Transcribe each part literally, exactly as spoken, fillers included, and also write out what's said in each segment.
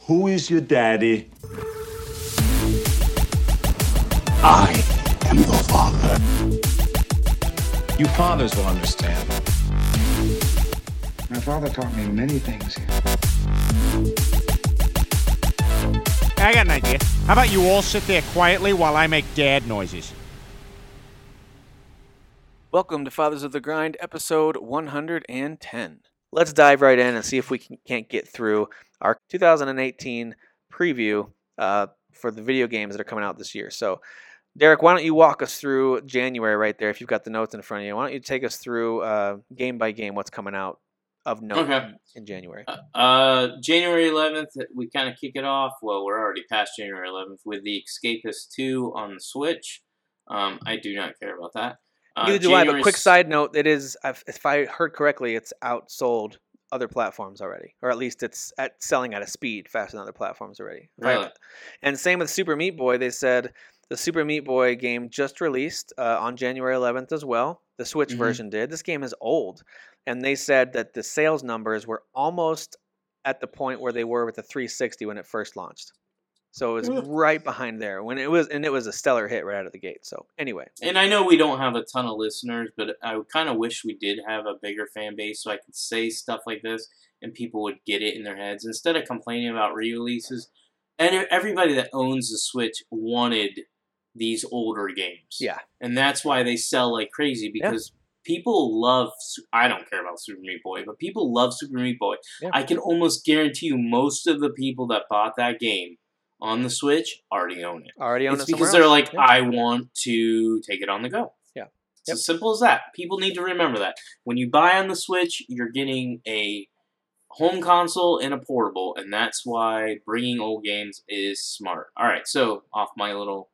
Who is your daddy? I am the father. You fathers will understand. My father taught me many things. I got an idea. How about you all sit there quietly while I make dad noises? Welcome to Fathers of the Grind, episode one hundred ten. Let's dive right in and see if we can, can't get through our two thousand eighteen preview uh, for the video games that are coming out this year. So, Derek, why don't you walk us through January right there, if you've got the notes in front of you. Why don't you take us through uh, game by game what's coming out of note okay. in January? Uh, January eleventh, we kind of kick it off. Well, we're already past January eleventh with the Escapist two on the Switch. Um, I do not care about that. Uh, Neither do January I, but quick side note, it is, if I heard correctly, it's outsold other platforms already, or at least it's at selling at a speed faster than other platforms already. Really? And same with Super Meat Boy. They said the Super Meat Boy game just released uh, on January eleventh as well. The Switch mm-hmm. version did. This game is old, and they said that the sales numbers were almost at the point where they were with the three sixty when it first launched. So it was mm. right behind there when it was, and it was a stellar hit right out of the gate. So anyway, and I know we don't have a ton of listeners, but I kind of wish we did have a bigger fan base so I could say stuff like this and people would get it in their heads instead of complaining about re-releases. And everybody that owns the Switch wanted these older games. Yeah, and that's why they sell like crazy because. Yeah. People love, I don't care about Super Meat Boy, but people love Super Meat Boy. Yeah. I can almost guarantee you most of the people that bought that game on the Switch already own it. Already own it's it because else. They're like, yeah. I want to take it on the go. Yeah. It's yep. as simple as that. People need to remember that. When you buy on the Switch, you're getting a home console and a portable, and that's why bringing old games is smart. All right, so off my little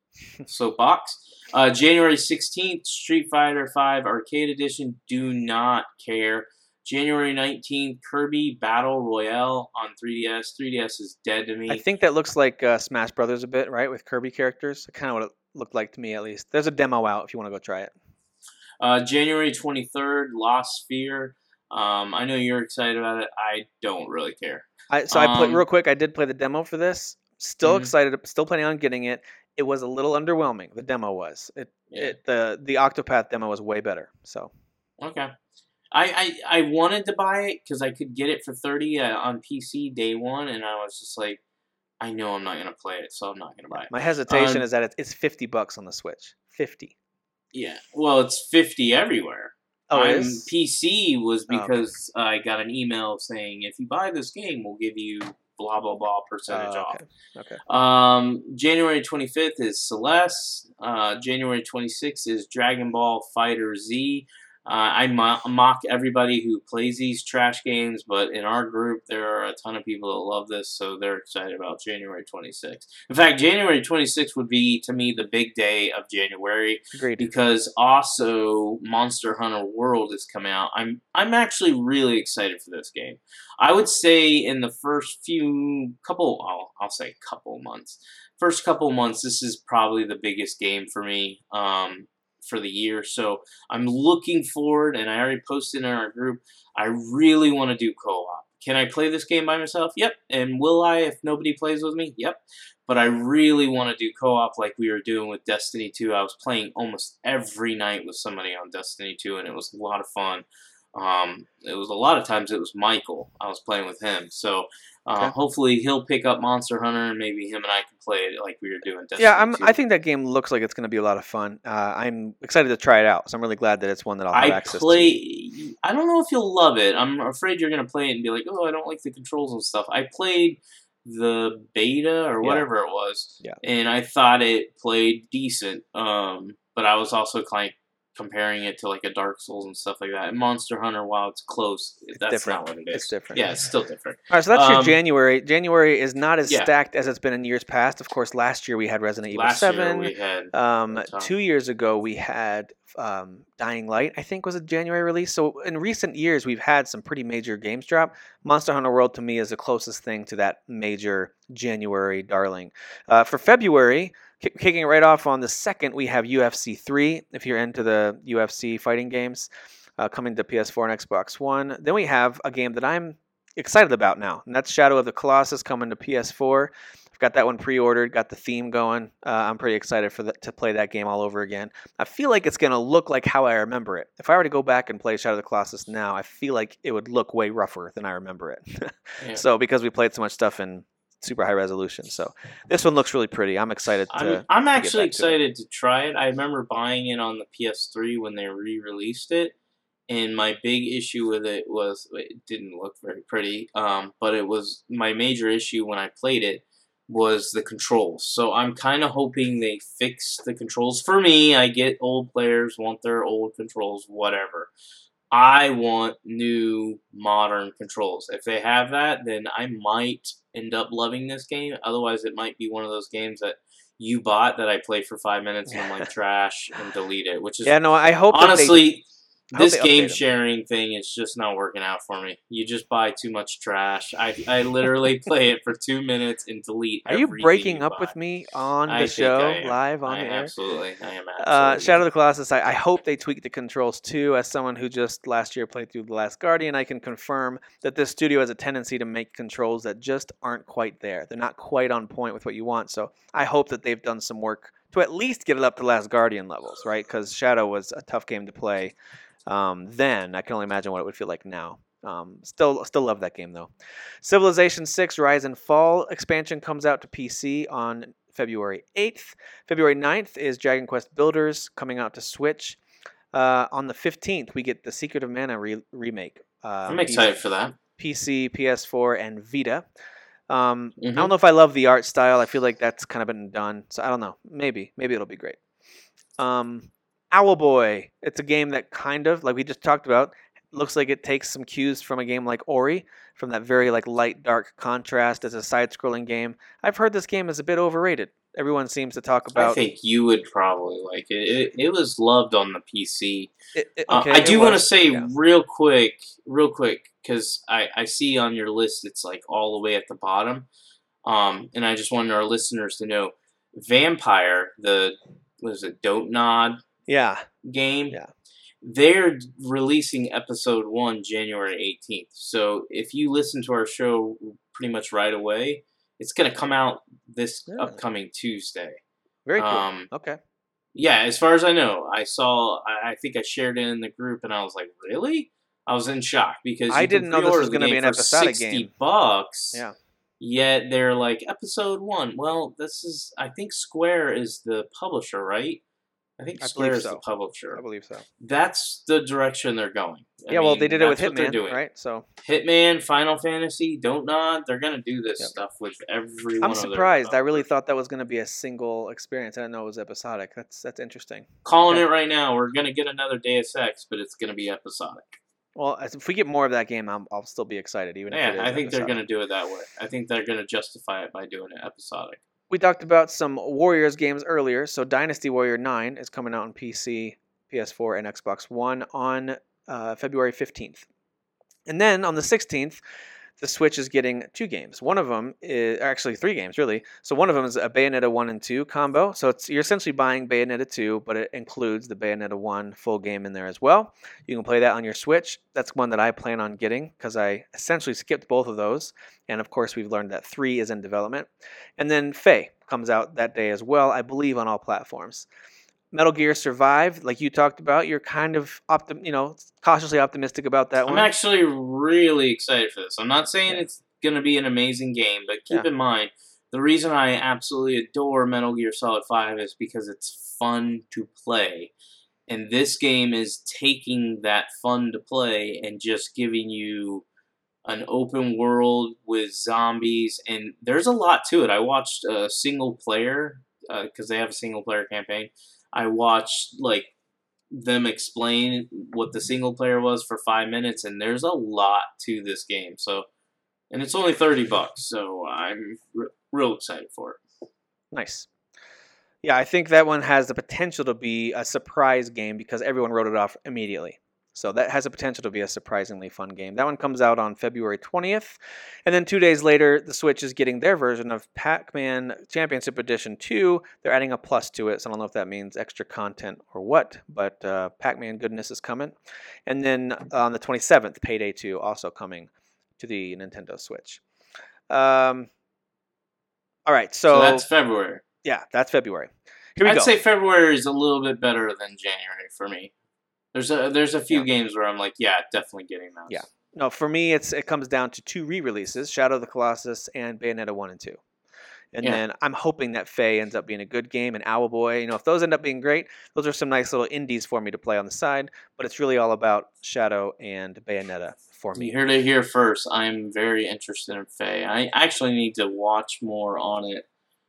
soapbox. Uh, January sixteenth, Street Fighter five Arcade Edition, do not care. January nineteenth, Kirby Battle Royale on three D S. three D S is dead to me. I think that looks like uh, Smash Brothers a bit, right, with Kirby characters. Kind of what it looked like to me, at least. There's a demo out if you want to go try it. Uh, January twenty-third, Lost Sphere. Um, I know you're excited about it. I don't really care. I, so um, I played real quick. I did play the demo for this. Still mm-hmm. excited. Still planning on getting it. It was a little underwhelming. The demo was. It, yeah. it the the Octopath demo was way better. So okay, I I, I wanted to buy it because I could get it for thirty uh, on P C day one, and I was just like, I know I'm not gonna play it, so I'm not gonna buy it. My hesitation um, is that it's, it's fifty bucks on the Switch. Fifty. Yeah, well, it's fifty everywhere. Oh, um, it is? P C was because oh, okay. I got an email saying if you buy this game, we'll give you blah blah blah percentage uh, off. Okay. okay. Um, January twenty-fifth is Celeste. Uh, January twenty-sixth is Dragon Ball Fighter Z. Uh, I mo- mock everybody who plays these trash games, but in our group there are a ton of people that love this, so they're excited about January twenty-sixth. In fact, January twenty-sixth would be to me the big day of January. Agreed. Because also Monster Hunter World is coming out. I'm I'm actually really excited for this game. I would say in the first few couple, I'll, I'll say couple months, first couple months, this is probably the biggest game for me. Um, for the year, so I'm looking forward, and I already posted in our group, I really want to do co-op. Can I play this game by myself? Yep. And will I if nobody plays with me? Yep. But I really want to do co-op like we were doing with Destiny two. I was playing almost every night with somebody on Destiny two, and it was a lot of fun. Um, it was a lot of times it was Michael. I was playing with him, so uh, okay. hopefully he'll pick up Monster Hunter, and maybe him and I can play it like we were doing. Destiny yeah, I'm, two. I think that game looks like it's going to be a lot of fun. Uh, I'm excited to try it out, so I'm really glad that it's one that I'll have I access play, to. I don't know if you'll love it. I'm afraid you're going to play it and be like, oh, I don't like the controls and stuff. I played the beta or whatever yeah. it was, yeah. and I thought it played decent, um, but I was also like comparing it to like a Dark Souls and stuff like that. And Monster Hunter, while it's close, it's that's different. not what it is. It's different. Yeah, it's still different. All right, so that's um, your January. January is not as yeah. stacked as it's been in years past. Of course, last year we had Resident Evil last seven. Year we had um, two years ago we had um, Dying Light, I think was a January release. So in recent years we've had some pretty major games drop. Monster Hunter World to me is the closest thing to that major January darling. Uh, for February, kicking it right off on the second, we have U F C three, if you're into the U F C fighting games, uh, coming to P S four and Xbox One. Then we have a game that I'm excited about now, and that's Shadow of the Colossus coming to P S four. I've got that one pre-ordered, got the theme going. Uh, I'm pretty excited for the, to play that game all over again. I feel like it's going to look like how I remember it. If I were to go back and play Shadow of the Colossus now, I feel like it would look way rougher than I remember it. yeah. So because we played so much stuff in super high resolution. So this one looks really pretty. I'm excited to I'm, I'm to actually get back to it. excited to try it. I remember buying it on the P S three when they re-released it. And my big issue with it was it didn't look very pretty. Um, but it was my major issue when I played it was the controls. So I'm kind of hoping they fix the controls. For me, I get old players want their old controls, whatever. I want new, modern controls. If they have that, then I might end up loving this game. Otherwise, it might be one of those games that you bought that I played for five minutes and I'm like, trash, and delete it. Which is Yeah, no, I hope that honestly... they, I hope This they update game them. sharing thing is just not working out for me. You just buy too much trash. I, I literally play it for two minutes and delete Are you everything breaking you up buy. with me on I the think show, I am. live on I the air? Absolutely. I am absolutely. Uh, Shadow of the Colossus, I, I hope they tweak the controls too. As someone who just last year played through The Last Guardian, I can confirm that this studio has a tendency to make controls that just aren't quite there. They're not quite on point with what you want. So I hope that they've done some work to at least get it up to Last Guardian levels, right? Because Shadow was a tough game to play um, then. I can only imagine what it would feel like now. Um, still, still love that game though. Civilization six Rise and Fall expansion comes out to P C on February eighth. February ninth is Dragon Quest Builders coming out to Switch. Uh, on the fifteenth, we get the Secret of Mana re- remake. Uh, I'm excited for that. P C, P S four, and Vita. Um, Mhm. I don't know if I love the art style. I feel like that's kind of been done. So I don't know. Maybe. Maybe it'll be great. Um, Owlboy. It's a game that kind of, like we just talked about, looks like it takes some cues from a game like Ori, from that very like light, dark contrast as a side-scrolling game. I've heard this game is a bit overrated. Everyone seems to talk about... I think you would probably like it. It, it was loved on the P C. It, it, Uh, okay, I it do want to was, say yeah. real quick, real quick, because I, I see on your list it's like all the way at the bottom. Um, and I just wanted our listeners to know, Vampire, the, what is it, Don't Nod Yeah. game, Yeah. they're releasing episode one January eighteenth. So if you listen to our show pretty much right away, it's going to come out this Yeah. upcoming Tuesday. Very cool. Um, okay. Yeah, as far as I know, I saw, I, I think I shared it in the group, and I was like, really? I was in shock because you I can didn't know this pre-order was the gonna be game an for episodic sixty game. bucks. Yeah. Yet they're like episode one. Well, this is, I think Square is the publisher, right? I think I Square believe is so. the publisher. I believe so. That's the direction they're going. I yeah, well, mean, they did it with that's what they're Hitman, doing. right? So Hitman, Final Fantasy, Don't Nod. They're gonna do this Yep. stuff with every. I'm one of their surprised. I really developers. thought that was going to be a single experience. I didn't know it was episodic. That's that's interesting. Calling Okay. it right now. We're gonna get another Deus Ex, but it's gonna be episodic. Well, as- if we get more of that game, I'm, I'll still be excited, even if it Yeah, is I think they're episodic. gonna do it that way. I think they're gonna justify it by doing it episodic. We talked about some Warriors games earlier. So Dynasty Warrior nine is coming out on P C, P S four, and Xbox One on uh, February fifteenth. And then on the sixteenth, the Switch is getting two games. One of them is actually three games, really. So one of them is a Bayonetta one and two combo. So it's you're essentially buying Bayonetta two, but it includes the Bayonetta one full game in there as well. You can play that on your Switch. That's one that I plan on getting because I essentially skipped both of those. And of course, we've learned that three is in development. And then Faye comes out that day as well, I believe, on all platforms. Metal Gear Survive, like you talked about, you're kind of optim- you know, cautiously optimistic about that I'm one. actually really excited for this. I'm not saying Yeah. it's gonna be an amazing game, but keep Yeah. in mind the reason I absolutely adore Metal Gear Solid five is because it's fun to play. And this game is taking that fun to play and just giving you an open world with zombies, and there's a lot to it. I watched a single player, because uh, they have a single player campaign. I watched like them explain what the single player was for five minutes, and there's a lot to this game. So, and it's only thirty bucks, so I'm r- real excited for it. Nice. Yeah, I think that one has the potential to be a surprise game because everyone wrote it off immediately. So that has the potential to be a surprisingly fun game. That one comes out on February twentieth. And then two days later, the Switch is getting their version of Pac-Man Championship Edition two. They're adding a plus to it, so I don't know if that means extra content or what, but uh, Pac-Man goodness is coming. And then on the twenty-seventh, Payday two also coming to the Nintendo Switch. Um, all right, so, So that's February. yeah, that's February. Here we I'd go. say February is a little bit better than January for me. There's a there's a few Yeah. games where I'm like, yeah, definitely getting those. Yeah. No, for me, it's it comes down to two re-releases: Shadow of the Colossus and Bayonetta one and two. And Yeah. then I'm hoping that Faye ends up being a good game, and Owlboy. You know, if those end up being great, those are some nice little indies for me to play on the side. But it's really all about Shadow and Bayonetta for You me. heard it here first. I'm very interested in Faye. I actually need to watch more on it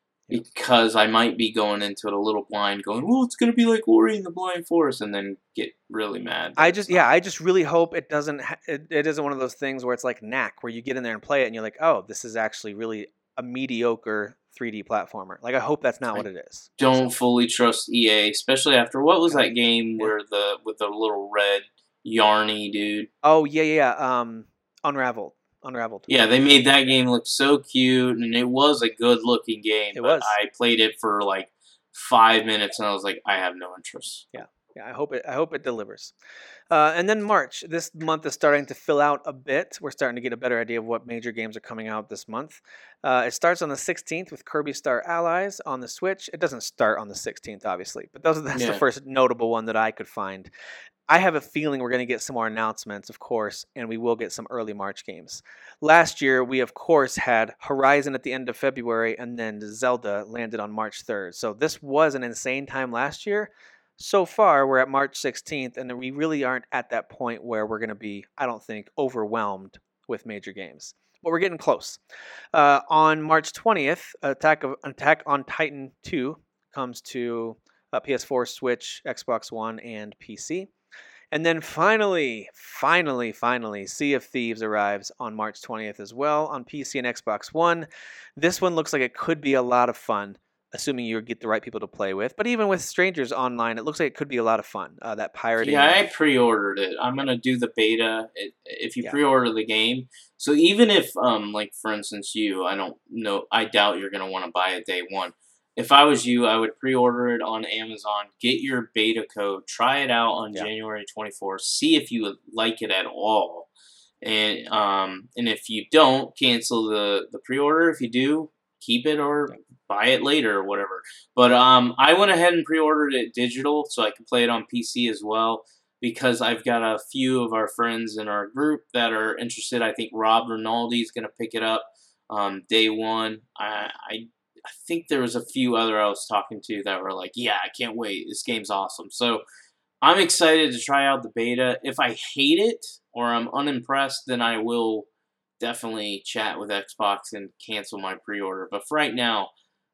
because I might be going into it a little blind, going, "Well, it's gonna be like Ori and the Blind Forest," and then get really mad. I just, yeah, I just really hope it doesn't. Ha- it, it isn't one of those things where it's like Knack, where you get in there and play it, and you're like, oh, this is actually really a mediocre three D platformer. Like, I hope that's not what it is. Don't fully trust E A, especially after what was that game where the with the little red yarny dude. Oh yeah, yeah, yeah. Um, Unraveled, Unraveled. Yeah, they made that game look so cute, and it was a good-looking game. It but was. I played it for like five minutes, and I was like, I have no interest. Yeah, I hope it. I hope it delivers. Uh, and then March. This month is starting to fill out a bit. We're starting to get a better idea of what major games are coming out this month. Uh, it starts on the sixteenth with Kirby Star Allies on the Switch. It doesn't start on the sixteenth, obviously, but those, that's Yeah. the first notable one that I could find. I have a feeling we're going to get some more announcements, of course, and we will get some early March games. Last year, we, of course, had Horizon at the end of February, and then Zelda landed on March third. So this was an insane time last year. So far, we're at March sixteenth, and we really aren't at that point where we're going to be, I don't think, overwhelmed with major games. But we're getting close. Uh, on March twentieth, Attack of Attack on Titan two comes to uh, P S four, Switch, Xbox One, and P C. And then finally, finally, finally, Sea of Thieves arrives on March twentieth as well on P C and Xbox One. This one looks like it could be a lot of fun, assuming you get the right people to play with. But even with strangers online, it looks like it could be a lot of fun. Uh, that pirating. Yeah, I pre-ordered it. I'm gonna do the beta it, if you Yeah. pre-order the game. So even if, um, like for instance, you, I don't know, I doubt you're gonna want to buy it day one. If I was you, I would pre-order it on Amazon. Get your beta code. Try it out on Yeah. January twenty-fourth. See if you like it at all. And um, and if you don't, cancel the the pre-order. If you do, keep it or buy it later or whatever. But um, I went ahead and pre-ordered it digital so I could play it on P C as well because I've got a few of our friends in our group that are interested. I think Rob Rinaldi is going to pick it up um, day one. I, I I think there was a few other I was talking to that were like, yeah, I can't wait. This game's awesome. So I'm excited to try out the beta. If I hate it or I'm unimpressed, then I will definitely chat with Xbox and cancel my pre-order. But for right now,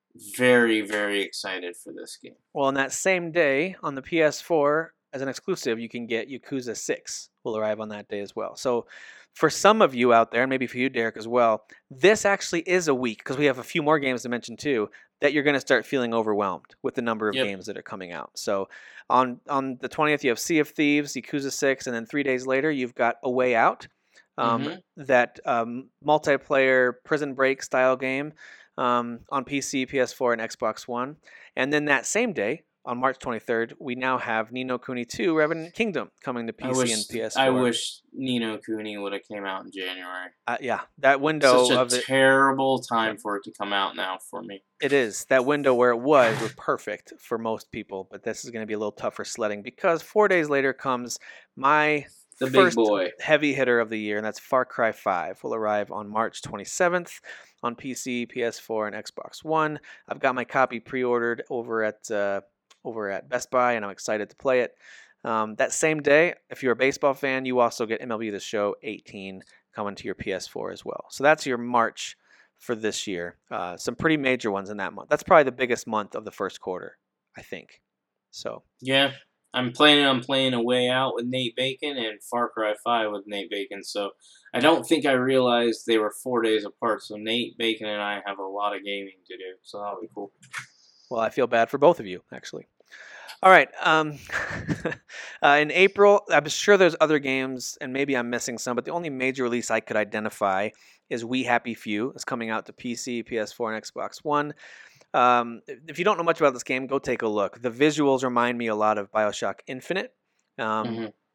very, very excited for this game. Well, on that same day, on the P S four, as an exclusive, you can get Yakuza six. Will arrive on that day as well. So for some of you out there, and maybe for you, Derek, as well, this actually is a week, because we have a few more games to mention too, that you're going to start feeling overwhelmed with the number of Yep. games that are coming out. So on on the twentieth, you have Sea of Thieves, Yakuza six, and then three days later, you've got A Way Out, um, Mhm. that um, multiplayer Prison Break style game um, on P C, P S four, and Xbox One. And then that same day, on March twenty-third, we now have Ni no Kuni two Revenant Kingdom coming to P C I wish, and P S four. I wish Ni no Kuni would have came out in January. Uh, yeah, that window Such a of it, terrible time for it to come out now for me. it is. That window where it was was perfect for most people, but this is going to be a little tougher sledding because four days later comes my The big first boy. heavy hitter of the year, and that's Far Cry five. Will arrive on March twenty-seventh on P C, P S four, and Xbox One. I've got my copy pre-ordered over at uh, over at Best Buy, and I'm excited to play it. Um, that same day, if you're a baseball fan, you also get M L B The Show eighteen coming to your P S four as well. So that's your March for this year. Uh, some pretty major ones in that month. That's probably the biggest month of the first quarter, I think. So Yeah, I'm planning on playing A Way Out with Nate Bacon and Far Cry five with Nate Bacon. So I don't think I realized they were four days apart. So Nate Bacon and I have a lot of gaming to do. So that'll be cool. well, I feel bad for both of you, actually. All right. Um, uh, in April, I'm sure there's other games, and maybe I'm missing some, but the only major release I could identify is We Happy Few. It's coming out to P C, P S four, and Xbox One. Um, if you don't know much about this game, go take a look. The visuals remind me a lot of BioShock Infinite. Um, Mhm.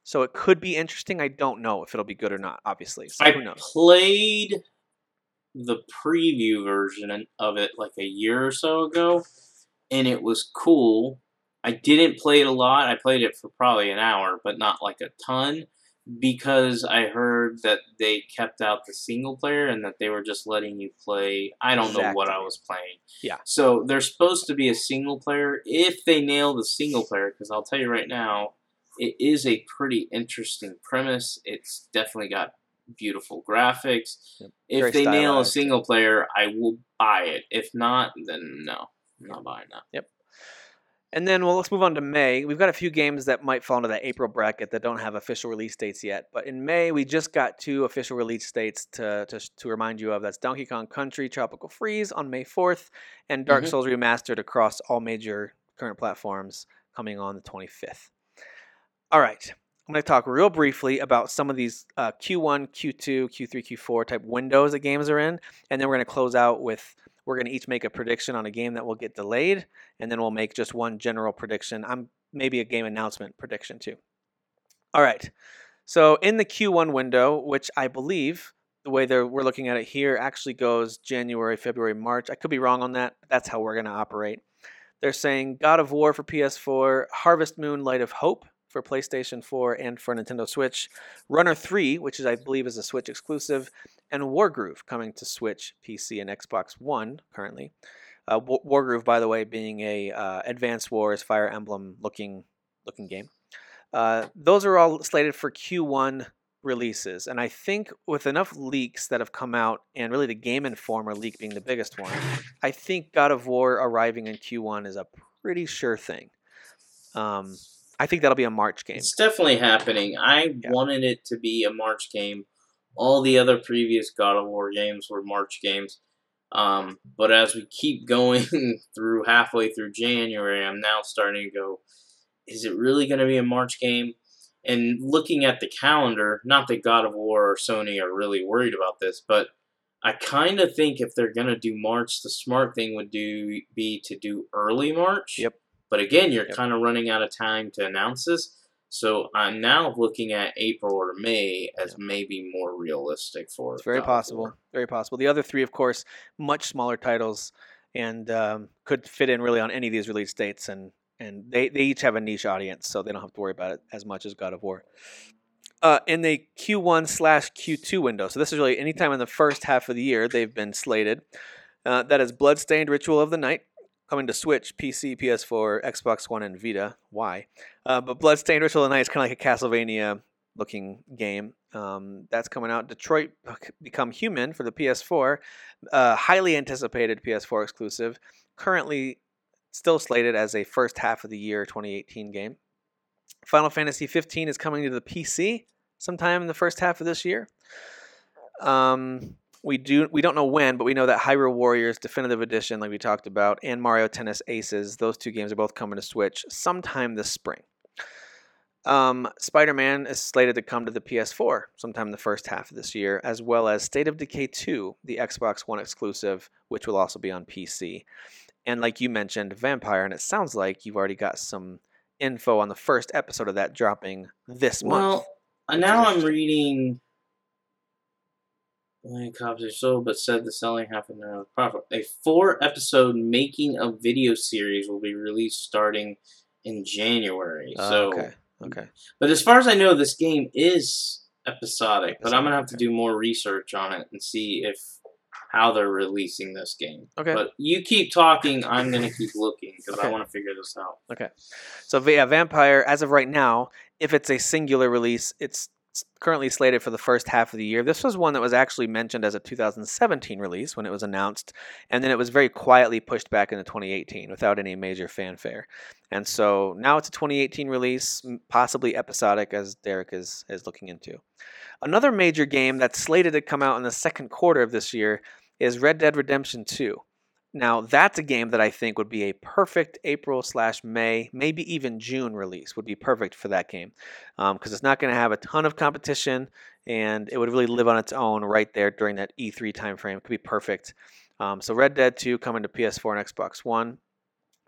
So it could be interesting. I don't know if it'll be good or not, obviously. So I who knows? played the preview version of it like a year or so ago, and it was cool. I didn't play it a lot. I played it for probably an hour, but not like a ton, because I heard that they kept out the single player and that they were just letting you play. I don't know what I Exactly. was playing. Yeah. So there's supposed to be a single player. If they nail the single player, because I'll tell you right now, it is a pretty interesting premise. It's definitely got beautiful graphics. Yep. If Very they nail a stylized. single player, I will buy it. If not, then no. I'm not buying that. Yep. And then, well, let's move on to May. We've got a few games that might fall into that April bracket that don't have official release dates yet. But in May, we just got two official release dates to to, to remind you of. That's Donkey Kong Country Tropical Freeze on May fourth, and Dark Mhm. Souls Remastered across all major current platforms coming on the twenty-fifth. All right. I'm going to talk real briefly about some of these uh, Q one, Q two, Q three, Q four type windows that games are in. And then we're going to close out with, we're going to each make a prediction on a game that will get delayed. And then we'll make just one general prediction. I'm maybe a game announcement prediction too. All right. So in the Q one window, which I believe the way they're, we're looking at it here actually goes January, February, March. I could be wrong on that, but that's how we're going to operate. They're saying God of War for P S four, Harvest Moon Light of Hope for PlayStation four and for Nintendo Switch, Runner three, which is I believe is a Switch exclusive, and Wargroove coming to Switch, P C, and Xbox One currently. Uh, Wargroove, by the way, being a uh, Advanced Wars Fire Emblem looking looking game. Uh, those are all slated for Q one releases, and I think with enough leaks that have come out, and really the Game Informer leak being the biggest one, I think God of War arriving in Q one is a pretty sure thing. Um, I think that'll be a March game. It's definitely happening. I Yeah. wanted it to be a March game. All the other previous God of War games were March games. Um, but as we keep going through halfway through January, I'm now starting to go, is it really going to be a March game? And looking at the calendar, not that God of War or Sony are really worried about this, but I kind of think if they're going to do March, the smart thing would do be to do early March. Yep. But again, you're Yep. kind of running out of time to announce this. So I'm now looking at April or May as Yep. maybe more realistic for It's very God of possible. War. Very possible. The other three, of course, much smaller titles and um, could fit in really on any of these release dates. And, and they, they each have a niche audience, so they don't have to worry about it as much as God of War. Uh, in the Q one slash Q two window, so this is really anytime in the first half of the year they've been slated. Uh, that is Bloodstained Ritual of the Night, coming to Switch, P C, P S four, Xbox One, and Vita. Why? Uh, but Bloodstained Ritual of the Night is kind of like a Castlevania-looking game. Um, that's coming out. Detroit Become Human for the P S four. Uh, highly anticipated P S four exclusive. Currently still slated as a first half of the year twenty eighteen game. Final Fantasy fifteen is coming to the P C sometime in the first half of this year. Um... We do. We don't know when, but we know that Hyrule Warriors Definitive Edition, like we talked about, and Mario Tennis Aces, those two games are both coming to Switch sometime this spring. Um, Spider-Man is slated to come to the P S four sometime in the first half of this year, as well as State of Decay two, the Xbox One exclusive, which will also be on P C. And like you mentioned, Vampire, and it sounds like you've already got some info on the first episode of that dropping this month. Well, uh, now I'm reading... Only copies are sold, but said the selling happened around the profit. A four-episode making of video series will be released starting in January. Uh, so, okay, okay. But as far as I know, this game is episodic. But I'm Episodic, gonna have to okay. do more research on it and see if how they're releasing this game. Okay. But you keep talking. I'm gonna keep looking because I Okay. want to figure this out. Okay. So yeah, Vampire, as of right now, if it's a singular release, it's currently slated for the first half of the year. This was one that was actually mentioned as a two thousand seventeen release when it was announced, and then it was very quietly pushed back into twenty eighteen without any major fanfare. And so now it's a twenty eighteen release, possibly episodic, as Derek is, is looking into. Another major game that's slated to come out in the second quarter of this year is Red Dead Redemption two. Now, that's a game that I think would be a perfect April slash May, maybe even June release would be perfect for that game because um, it's not going to have a ton of competition and it would really live on its own right there during that E three timeframe. It could be perfect. Um, so Red Dead two coming to P S four and Xbox One.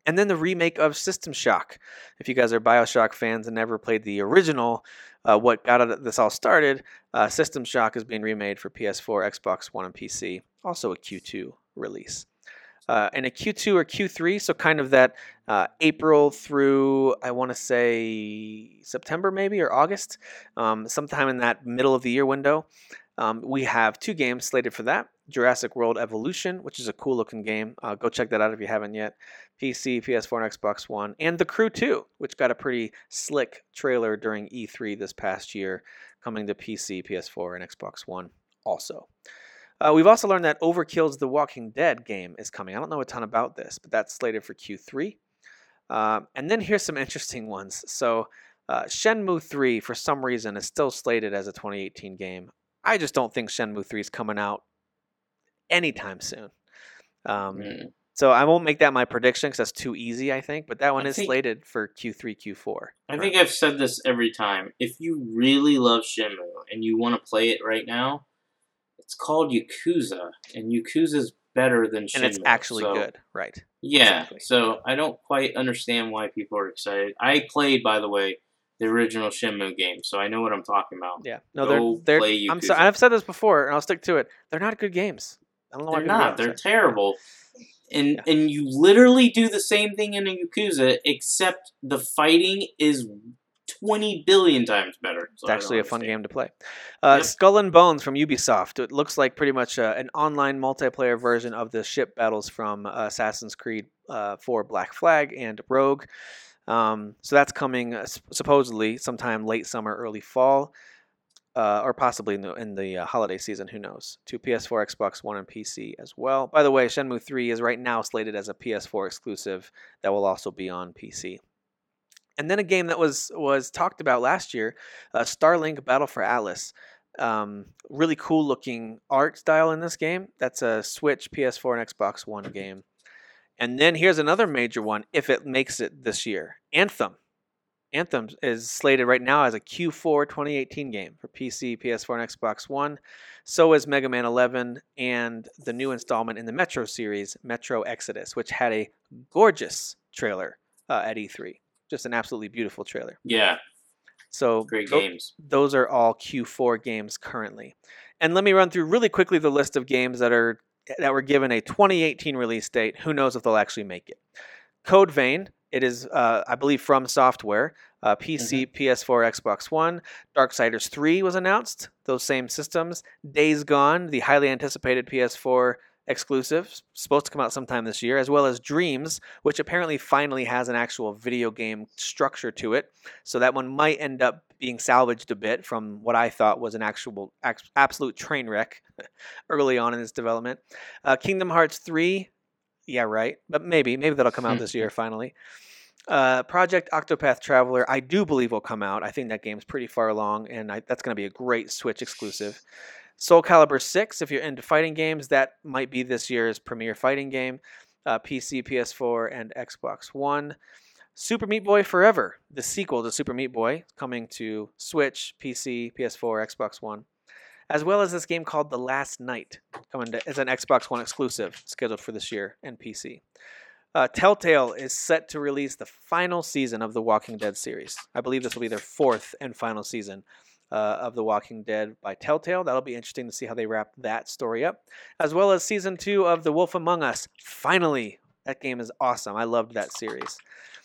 And then the remake of System Shock. If you guys are BioShock fans and never played the original, uh, what got this all started, uh, System Shock is being remade for P S four, Xbox One, and P C. Also a Q two release. Uh, and a Q two or Q three, so kind of that uh, April through, I want to say, September maybe, or August, um, sometime in that middle of the year window. Um, we have two games slated for that. Jurassic World Evolution, which is a cool looking game. Uh, go check that out if you haven't yet. P C, P S four, and Xbox One. And The Crew two, which got a pretty slick trailer during E three this past year, coming to P C, P S four, and Xbox One also. Uh, we've also learned that Overkill's The Walking Dead game is coming. I don't know a ton about this, but that's slated for Q three. Uh, and then here's some interesting ones. So uh, Shenmue three, for some reason, is still slated as a twenty eighteen game. I just don't think Shenmue three is coming out anytime soon. Um, mm. So I won't make that my prediction because that's too easy, I think. But that one I is think, slated for Q three, Q four. I right? think I've said this every time. If you really love Shenmue and you want to play it right now, it's called Yakuza, and Yakuza's better than Shenmue. And it's actually so, good, right? Yeah, exactly. So I don't quite understand why people are excited. I played, by the way, the original Shenmue game, so I know what I'm talking about. Yeah, no, Go they're, they're I'm sorry, I've said this before, and I'll stick to it. They're not good games. I don't know why they're not. They're terrible. And yeah. and you literally do the same thing in a Yakuza, except the fighting is twenty billion times better. So it's actually a fun game to play. Uh, yep. Skull and Bones from Ubisoft. It looks like pretty much uh, an online multiplayer version of the ship battles from uh, Assassin's Creed uh, four Black Flag and Rogue. Um, so that's coming uh, supposedly sometime late summer, early fall, uh, or possibly in the, in the uh, holiday season. Who knows? To P S four, Xbox One, and P C as well. By the way, Shenmue three is right now slated as a P S four exclusive that will also be on P C. And then a game that was was talked about last year, uh, Starlink Battle for Atlas. Um, really cool looking art style in this game. That's a Switch, P S four, and Xbox One game. And then here's another major one, if it makes it this year. Anthem. Anthem is slated right now as a Q four twenty eighteen game for P C, P S four, and Xbox One. So is Mega Man eleven and the new installment in the Metro series, Metro Exodus, which had a gorgeous trailer uh, at E three. Just an absolutely beautiful trailer. Yeah. So great th- games. Those are all Q four games currently. And let me run through really quickly the list of games that are that were given a twenty eighteen release date. Who knows if they'll actually make it? Code Vein. It is, uh, I believe, from Software. Uh, P C, mm-hmm. P S four, Xbox One. Darksiders three was announced. Those same systems. Days Gone, the highly anticipated P S four exclusive, supposed to come out sometime this year, as well as Dreams, which apparently finally has an actual video game structure to it. So that one might end up being salvaged a bit from what I thought was an actual absolute train wreck early on in its development. Uh, Kingdom Hearts three, yeah, right, but maybe, maybe that'll come out this year finally. Uh, Project Octopath Traveler, I do believe will come out. I think that game's pretty far along, and I, that's going to be a great Switch exclusive. Soul Calibur six, if you're into fighting games, that might be this year's premier fighting game. Uh, P C, P S four, and Xbox One. Super Meat Boy Forever, the sequel to Super Meat Boy, coming to Switch, P C, P S four, Xbox One. As well as this game called The Last Night, coming to, as an Xbox One exclusive, scheduled for this year, and P C. Uh, Telltale is set to release the final season of the Walking Dead series. I believe this will be their fourth and final season uh, of the Walking Dead by Telltale. That'll be interesting to see how they wrap that story up. As well as season two of The Wolf Among Us. Finally, that game is awesome. I loved that series.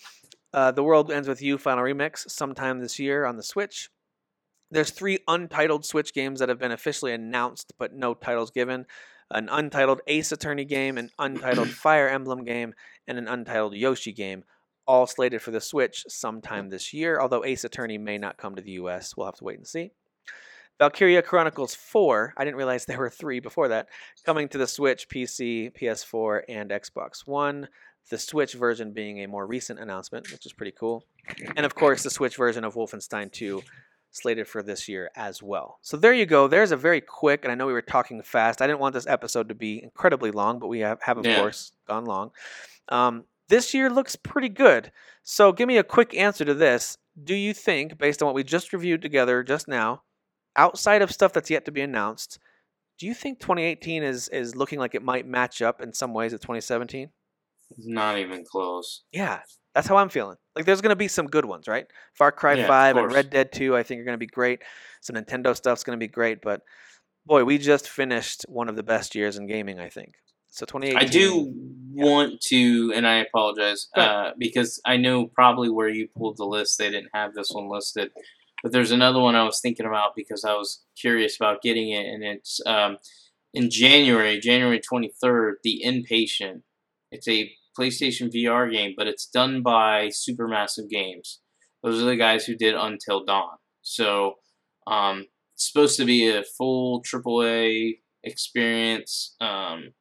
Uh, The World Ends With You Final Remix sometime this year on the Switch. There's three untitled Switch games that have been officially announced, but no titles given. An untitled Ace Attorney game, an untitled Fire Emblem game, and an untitled Yoshi game, all slated for the Switch sometime this year, although Ace Attorney may not come to the U S. We'll have to wait and see. Valkyria Chronicles four, I didn't realize there were three before that, coming to the Switch, P C, P S four, and Xbox One. The Switch version being a more recent announcement, which is pretty cool. And of course, the Switch version of Wolfenstein two, slated for this year as well. So there you go. There's a very quick, and I know we were talking fast. I didn't want this episode to be incredibly long, but we have, have of yeah. course, gone long. Um, this year looks pretty good. So give me a quick answer to this. Do you think, based on what we just reviewed together just now, outside of stuff that's yet to be announced, do you think twenty eighteen is, is looking like it might match up in some ways with twenty seventeen? Not even close. Yeah, that's how I'm feeling. Like, there's going to be some good ones, right? Far Cry Yeah, of five and course. Red Dead two, I think, are going to be great. Some Nintendo stuff's going to be great. But, boy, we just finished one of the best years in gaming, I think. So twenty eighteen. I do want to, and I apologize, Go ahead. uh, because I know probably where you pulled the list, they didn't have this one listed. But there's another one I was thinking about because I was curious about getting it, and it's um, in January, January twenty-third, The Inpatient. It's a PlayStation V R game, but it's done by Supermassive Games. Those are the guys who did Until Dawn. So um, it's supposed to be a full triple A experience. Um,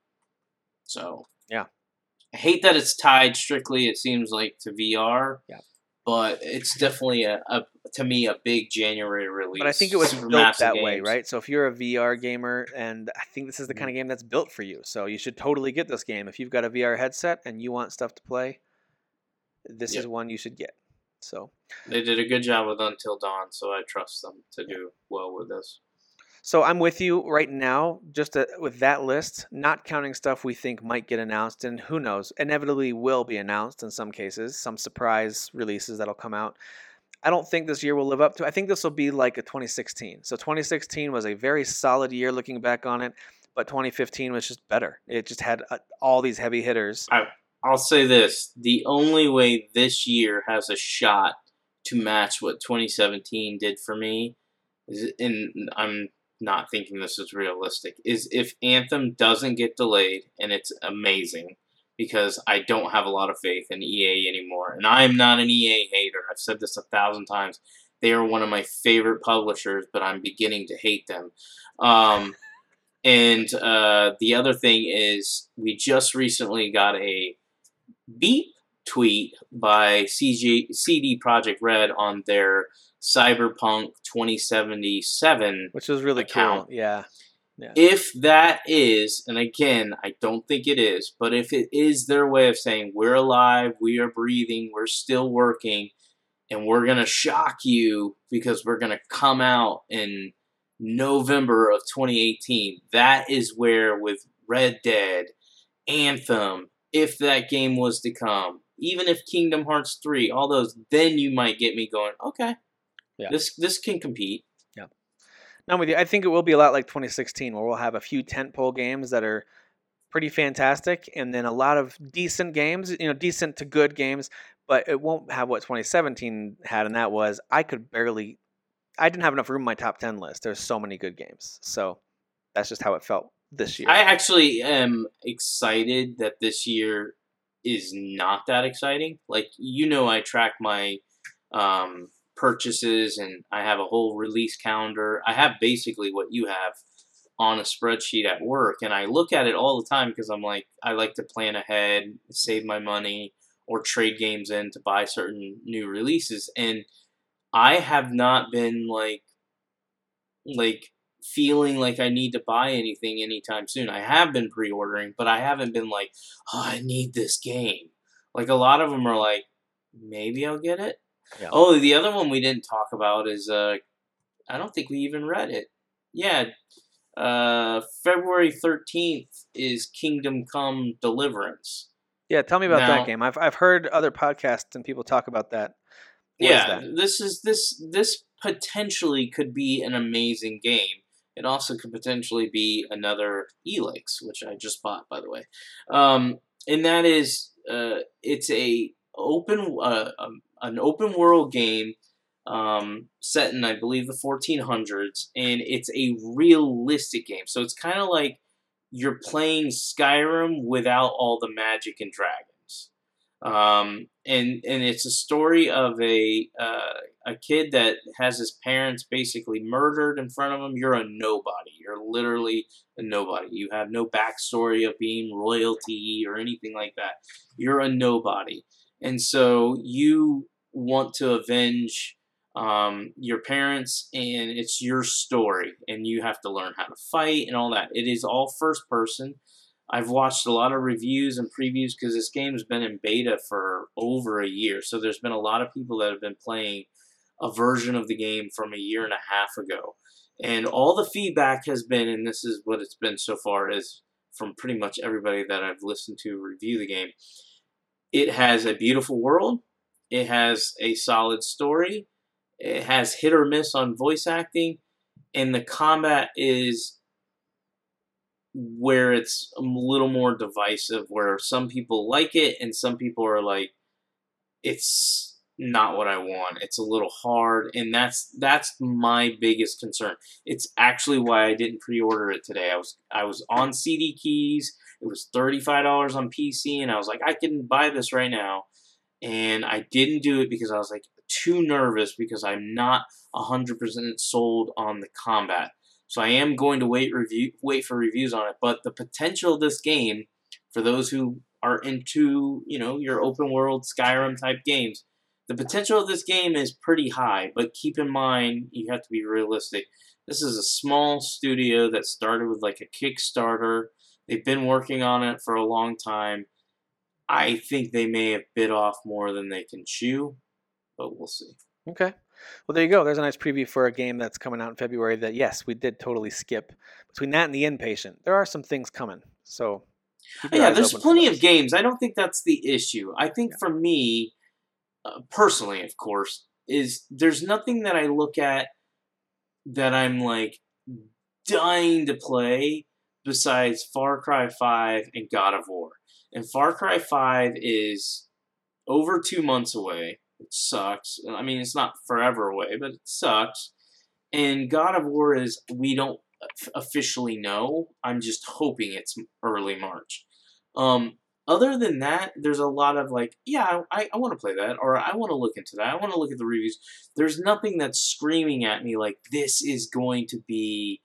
so Yeah. I hate that it's tied strictly, it seems like, to V R. Yeah. But it's definitely, a, a to me, a big January release. But I think it was built Supermassive that way, Games. right? So if you're a V R gamer, and I think this is the kind of game that's built for you, so you should totally get this game. If you've got a V R headset and you want stuff to play, this Yep. is one you should get. So, They did a good job with Until Dawn, so I trust them to do well with this. so I'm with you right now, just uh with that list, not counting stuff we think might get announced, and who knows, inevitably will be announced in some cases, some surprise releases that'll come out. I don't think this year will live up to. I think this will be like a twenty sixteen. So twenty sixteen was a very solid year looking back on it, but twenty fifteen was just better. It just had uh, all these heavy hitters. I, I'll say this. The only way this year has a shot to match what twenty seventeen did for me, is, and I'm not thinking this is realistic, is if Anthem doesn't get delayed, and it's amazing, because I don't have a lot of faith in E A anymore. And I'm not an E A hater. I've said this a thousand times. They are one of my favorite publishers, but I'm beginning to hate them. Um, and uh, the other thing is, we just recently got a beep tweet by C G, C D Projekt Red on their Cyberpunk twenty seventy-seven, Which was really account. cool. Yeah. Yeah. If that is, and again, I don't think it is, but if it is their way of saying we're alive, we are breathing, we're still working, and we're going to shock you because we're going to come out in November of twenty eighteen, that is where with Red Dead, Anthem, if that game was to come, even if Kingdom Hearts three, all those, then you might get me going, okay, Yeah. this this can compete. No, I'm with you. I think it will be a lot like twenty sixteen, where we'll have a few tentpole games that are pretty fantastic, and then a lot of decent games, you know, decent to good games, but it won't have what twenty seventeen had, and that was I could barely, I didn't have enough room in my top ten list. There's so many good games. So that's just how it felt this year. I actually am excited that this year is not that exciting. Like, you know, I track my um, purchases, and I have a whole release calendar. I have basically what you have on a spreadsheet at work, and I look at it all the time because I'm like, I like to plan ahead, save my money, or trade games in to buy certain new releases. And I have not been like, like feeling like I need to buy anything anytime soon. I have been pre-ordering, but I haven't been like, oh, I need this game. Like, a lot of them are like, maybe I'll get it. Yeah. Oh, the other one we didn't talk about is, uh, I don't think we even read it. Yeah, uh, February thirteenth is Kingdom Come Deliverance. Yeah, tell me about Now- that game. I've I've heard other podcasts and people talk about that. What is yeah, that? this is this this potentially could be an amazing game. It also could potentially be another Elix, which I just bought, by the way. Um, and that is, uh, it's a open uh, um, an open world game um, set in, I believe, the fourteen hundreds, and it's a realistic game. So it's kind of like you're playing Skyrim without all the magic and dragons. Um, and and it's a story of a uh, a kid that has his parents basically murdered in front of him. You're a nobody. You're literally a nobody. You have no backstory of being royalty or anything like that. You're a nobody, and so you want to avenge um, your parents, and it's your story, and you have to learn how to fight and all that. It is all first person. I've watched a lot of reviews and previews because this game has been in beta for over a year. So there's been a lot of people that have been playing a version of the game from a year and a half ago. And all the feedback has been, and this is what it's been so far, is from pretty much everybody that I've listened to review the game, It has a beautiful world. It has a solid story. It has hit or miss on voice acting. And the combat is where it's a little more divisive, where some people like it and some people are like, it's not what I want. It's a little hard, and that's that's my biggest concern. It's actually why I didn't pre-order it today. I was I was on C D Keys. It was thirty-five dollars on P C, and I was like, I can buy this right now. And I didn't do it because I was like too nervous because I'm not one hundred percent sold on the combat. So I am going to wait review wait for reviews on it. But the potential of this game, for those who are into, you know, your open world Skyrim type games, the potential of this game is pretty high. But keep in mind, you have to be realistic. This is a small studio that started with like a Kickstarter. They've been working on it for a long time. I think they may have bit off more than they can chew, but we'll see. Okay. Well, there you go. There's a nice preview for a game that's coming out in February that, yes, we did totally skip. Between that and The Inpatient, there are some things coming. So, yeah, there's plenty of games. I don't think that's the issue. I think yeah. for me, uh, personally, of course, is there's nothing that I look at that I'm like dying to play besides Far Cry five and God of War. And Far Cry five is over two months away. It sucks. I mean, it's not forever away, but it sucks. And God of War is, we don't officially know. I'm just hoping it's early March. Um, other than that, there's a lot of like, yeah, I, I want to play that, or I want to look into that. I want to look at the reviews. There's nothing that's screaming at me like, this is going to be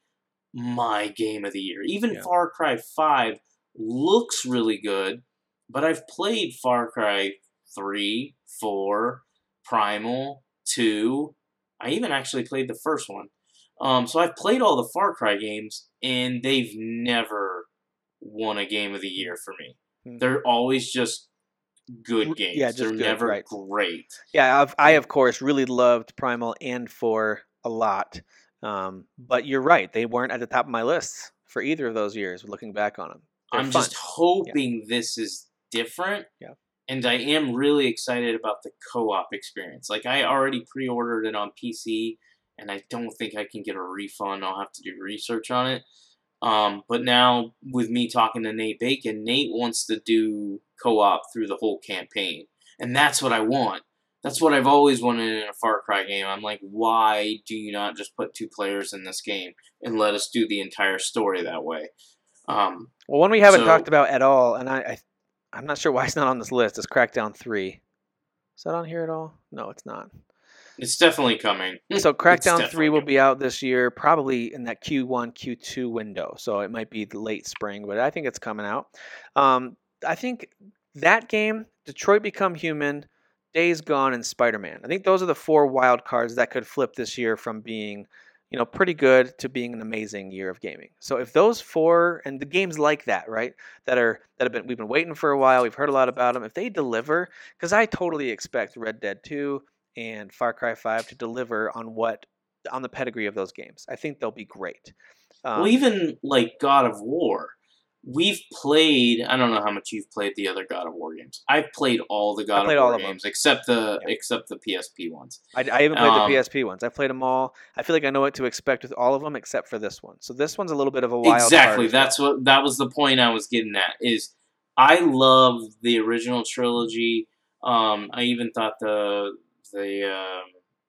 my game of the year. Even yeah. Far Cry five looks really good, but I've played Far Cry three, four, Primal, two. I even actually played the first one. Um, so I've played all the Far Cry games, and they've never won a game of the year for me. Mm-hmm. They're always just good games. Yeah, just They're good, never right. great. Yeah, I've, I, of course, really loved Primal and four a lot. Um, but you're right. They weren't at the top of my list for either of those years, looking back on them. They're I'm fun. just hoping yeah. this is different. Yeah. And I am really excited about the co-op experience. Like, I already pre-ordered it on P C, and I don't think I can get a refund. I'll have to do research on it. Um, but now, with me talking to Nate Bacon, Nate wants to do co-op through the whole campaign. And that's what I want. That's what I've always wanted in a Far Cry game. I'm like, why do you not just put two players in this game and let us do the entire story that way? Um, well, one we haven't so, talked about at all, and I, I, I'm not sure why it's not on this list, is Crackdown three. Is that on here at all? No, it's not. It's definitely coming. So Crackdown three will be out this year, probably in that Q one, Q two window. So it might be the late spring, but I think it's coming out. Um, I think that game, Detroit Become Human, Days Gone, and Spider-Man. I think those are the four wild cards that could flip this year from being, you know, pretty good to being an amazing year of gaming. So if those four, and the games like that, right, that are that have been we've been waiting for a while, we've heard a lot about them. If they deliver, because I totally expect Red Dead two and Far Cry five to deliver on what on the pedigree of those games. I think they'll be great. Um, well, even like God of War, we've played. I don't know how much you've played the other God of War games. I've played all the God of War games except the yeah. except the P S P ones. I, I haven't played um, the P S P ones. I've played them all. I feel like I know what to expect with all of them except for this one. So this one's a little bit of a wild exactly. card. That's well. what that was the point I was getting at. Is I love the original trilogy. Um, I even thought the the um,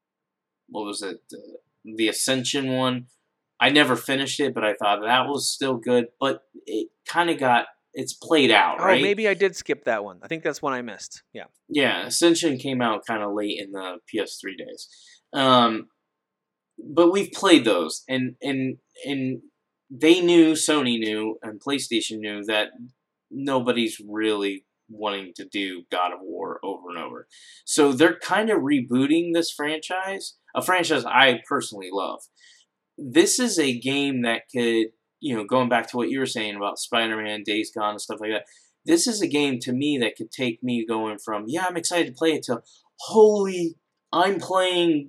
what was it the, the Ascension one. I never finished it, but I thought that was still good. But it kind of got, it's played out, right? Oh, maybe I did skip that one. I think that's one I missed. Yeah. Yeah, Ascension came out kind of late in the P S three days. Um, but we've played those, and, and, and they knew, Sony knew, and PlayStation knew that nobody's really wanting to do God of War over and over. So they're kind of rebooting this franchise, a franchise I personally love. This is a game that could, you know, going back to what you were saying about Spider-Man, Days Gone, and stuff like that, this is a game to me that could take me going from, yeah, I'm excited to play it, to, holy, I'm playing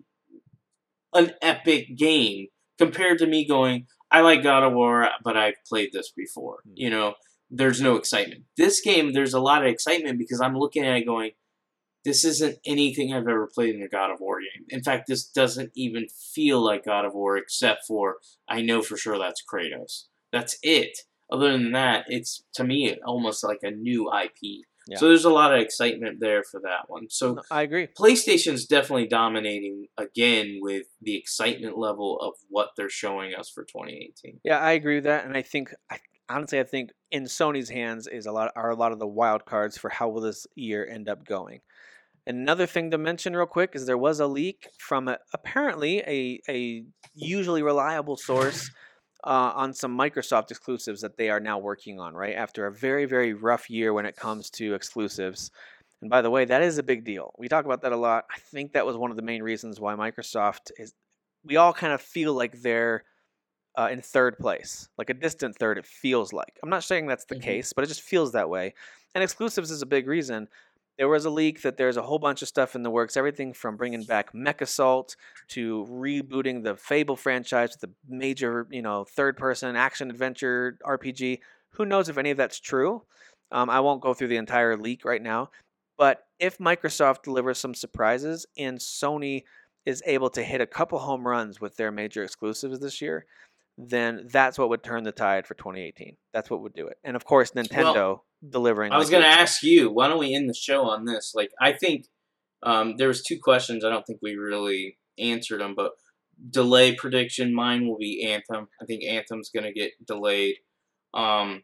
an epic game, compared to me going, I like God of War, but I've played this before. You know, there's no excitement. This game, there's a lot of excitement because I'm looking at it going, this isn't anything I've ever played in a God of War game. In fact, this doesn't even feel like God of War except for I know for sure that's Kratos. That's it. Other than that, it's, to me, almost like a new I P. Yeah. So there's a lot of excitement there for that one. So no, I agree. PlayStation's definitely dominating again with the excitement level of what they're showing us for twenty eighteen. Yeah, I agree with that, and I think, I, honestly, I think in Sony's hands is a lot are a lot of the wild cards for how will this year end up going. Another thing to mention real quick is there was a leak from a, apparently a a usually reliable source. Uh, on some Microsoft exclusives that they are now working on, right? After a very, very rough year when it comes to exclusives. And by the way, that is a big deal. We talk about that a lot. I think that was one of the main reasons why Microsoft is, we all kind of feel like they're uh, in third place, like a distant third, it feels like. I'm not saying that's the mm-hmm. case, but it just feels that way. And exclusives is a big reason. There was a leak that there's a whole bunch of stuff in the works, everything from bringing back MechAssault to rebooting the Fable franchise, the major, you know, third-person action-adventure R P G. Who knows if any of that's true? Um, I won't go through the entire leak right now. But if Microsoft delivers some surprises and Sony is able to hit a couple home runs with their major exclusives this year, then that's what would turn the tide for twenty eighteen. That's what would do it. And, of course, Nintendo... Well, delivering. I was like going to ask you, why don't we end the show on this? Like, I think um, there was two questions. I don't think we really answered them, but delay prediction, mine will be Anthem. I think Anthem's going to get delayed. Um,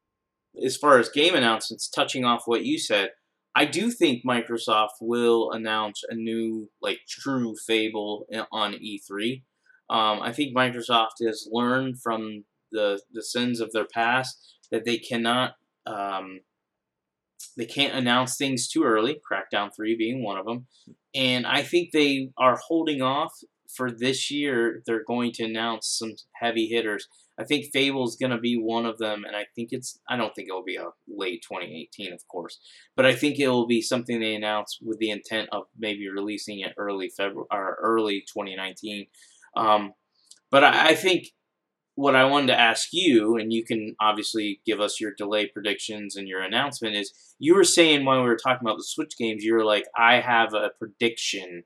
as far as game announcements, touching off what you said, I do think Microsoft will announce a new, like, true Fable on E three. Um, I think Microsoft has learned from the, the sins of their past that they cannot Um, they can't announce things too early, Crackdown three being one of them. And I think they are holding off for this year. They're going to announce some heavy hitters. I think Fable's going to be one of them, and I think it's, I don't think it will be a late twenty eighteen, of course, but I think it will be something they announce with the intent of maybe releasing it early February or early twenty nineteen. Um, but I, I think what I wanted to ask you, and you can obviously give us your delay predictions and your announcement, is you were saying when we were talking about the Switch games, you were like, I have a prediction,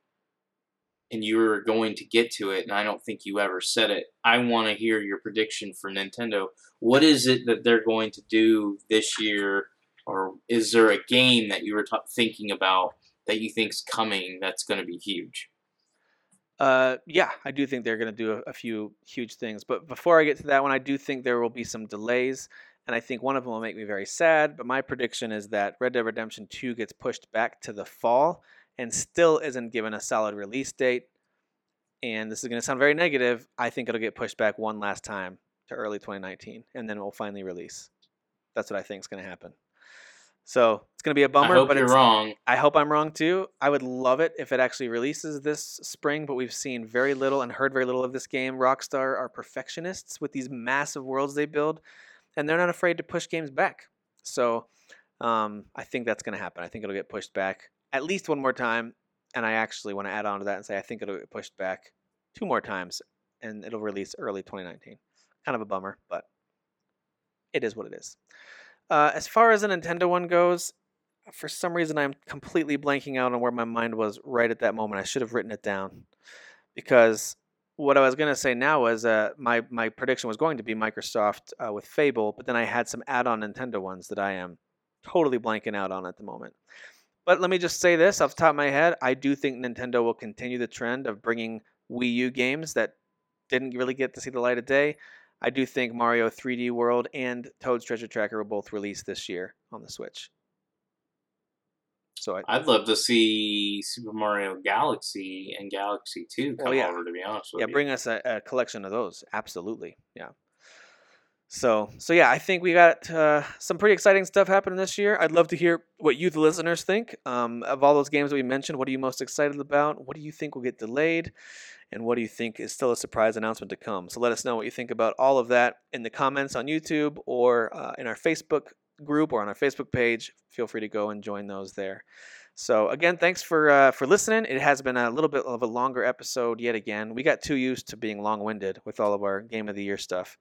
and you were going to get to it, and I don't think you ever said it. I want to hear your prediction for Nintendo. What is it that they're going to do this year, or is there a game that you were t- thinking about that you think's coming that's going to be huge? Uh, yeah, I do think they're going to do a, a few huge things. But before I get to that one, I do think there will be some delays. And I think one of them will make me very sad. But my prediction is that Red Dead Redemption two gets pushed back to the fall and still isn't given a solid release date. And this is going to sound very negative. I think it'll get pushed back one last time to early twenty nineteen. And then it will finally release. That's what I think is going to happen. So it's going to be a bummer. I hope but you're it's, wrong. I hope I'm wrong too. I would love it if it actually releases this spring, but we've seen very little and heard very little of this game. Rockstar are perfectionists with these massive worlds they build, and they're not afraid to push games back. So um, I think that's going to happen. I think it'll get pushed back at least one more time, and I actually want to add on to that and say I think it'll get pushed back two more times, and it'll release early twenty nineteen. Kind of a bummer, but it is what it is. Uh, as far as the Nintendo one goes, for some reason I'm completely blanking out on where my mind was right at that moment. I should have written it down because what I was going to say now was uh, my, my prediction was going to be Microsoft uh, with Fable, but then I had some add-on Nintendo ones that I am totally blanking out on at the moment. But let me just say this off the top of my head. I do think Nintendo will continue the trend of bringing Wii U games that didn't really get to see the light of day. I do think Mario three D World and Toad's Treasure Tracker will both release this year on the Switch. So I, I'd love to see Super Mario Galaxy and Galaxy two come well, yeah. over, to be honest with yeah, you. Yeah, bring us a, a collection of those. Absolutely. Yeah. So, so yeah, I think we got uh, some pretty exciting stuff happening this year. I'd love to hear what you, the listeners, think. Um, of all those games that we mentioned, what are you most excited about? What do you think will get delayed? And what do you think is still a surprise announcement to come? So let us know what you think about all of that in the comments on YouTube or uh, in our Facebook group or on our Facebook page. Feel free to go and join those there. So again, thanks for uh, for listening. It has been a little bit of a longer episode yet again. We got too used to being long-winded with all of our Game of the Year stuff.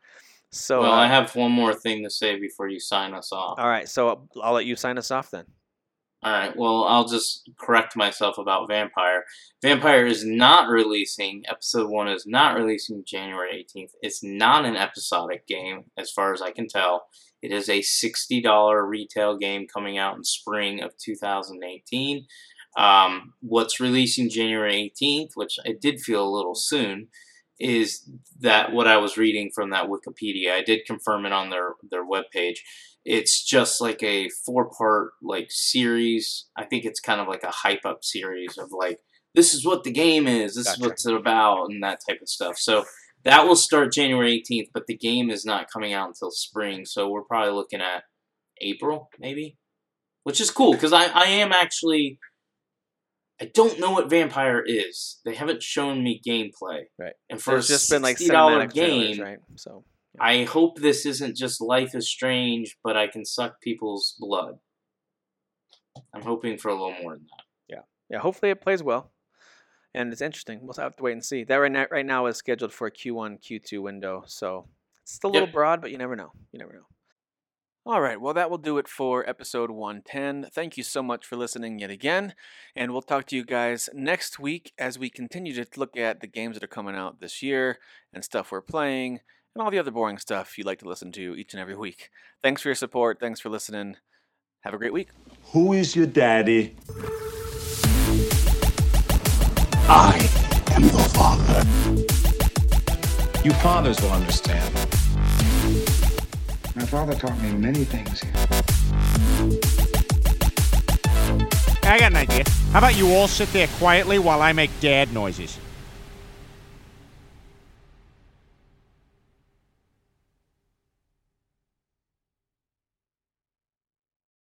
So, well, uh, I have one more thing to say before you sign us off. all right, so I'll let you sign us off then. All right, well, I'll just correct myself about Vampire. Vampire is not releasing, episode one is not releasing January eighteenth. It's not an episodic game, as far as I can tell. It is a sixty dollars retail game coming out in spring of two thousand eighteen. Um, what's releasing January eighteenth, which I did feel a little soon, is that what I was reading from that Wikipedia. I did confirm it on their, their webpage. It's just like a four-part like series. I think it's kind of like a hype-up series of like, this is what the game is, this Gotcha. is what it's about, and that type of stuff. So that will start January eighteenth, but the game is not coming out until spring, so we're probably looking at April, maybe? Which is cool, because I, I am actually... I don't know what Vampire is. They haven't shown me gameplay. Right. And for There's a just been like sixty dollars cinematic trailers, game, right? So I hope this isn't just Life is Strange, but I can suck people's blood. I'm hoping for a little more than that. yeah, yeah. Hopefully it plays well, and it's interesting. We'll have to wait and see. That right now, right now is scheduled for a Q one, Q two window, so it's still a little Yep. broad, but you never know. You never know. All right, well, that will do it for episode one ten. Thank you so much for listening yet again, and we'll talk to you guys next week as we continue to look at the games that are coming out this year and stuff we're playing and all the other boring stuff you like to listen to each and every week. Thanks for your support. Thanks for listening. Have a great week. Who is your daddy? I am the father. You fathers will understand. My father taught me many things. I got an idea. How about you all sit there quietly while I make dad noises?